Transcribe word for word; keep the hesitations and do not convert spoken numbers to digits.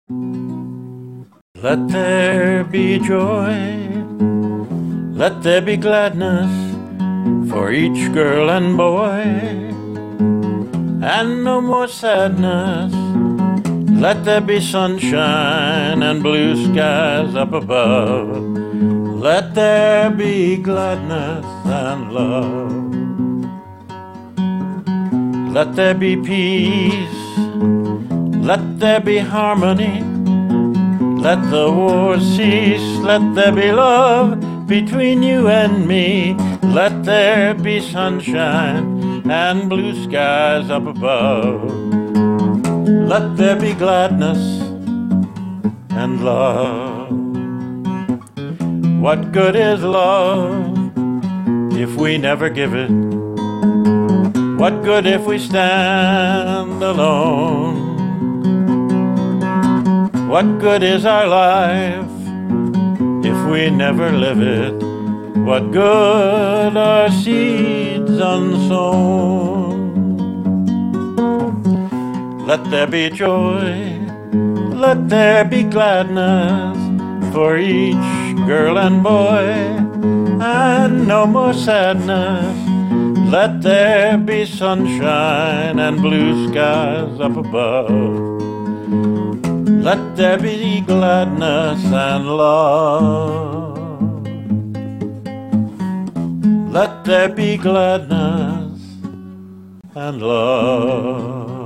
Let there be joy, let there be gladness for each girl and boy, and no more sadness. Let there be sunshine and blue skies up above. Let there be gladness and love. Let there be peace, let there be harmony. Let the war cease, let there be love between you and me. Let there be sunshine and blue skies up above. Let there be gladness and love. What good is love if we never give it? What good if we stand alone? What good is our life if we never live it? What good are seeds unsown? Let there be joy, let there be gladness for each girl and boy, and no more sadness. Let there be sunshine and blue skies up above. Let there be gladness and love. Let there be gladness and love.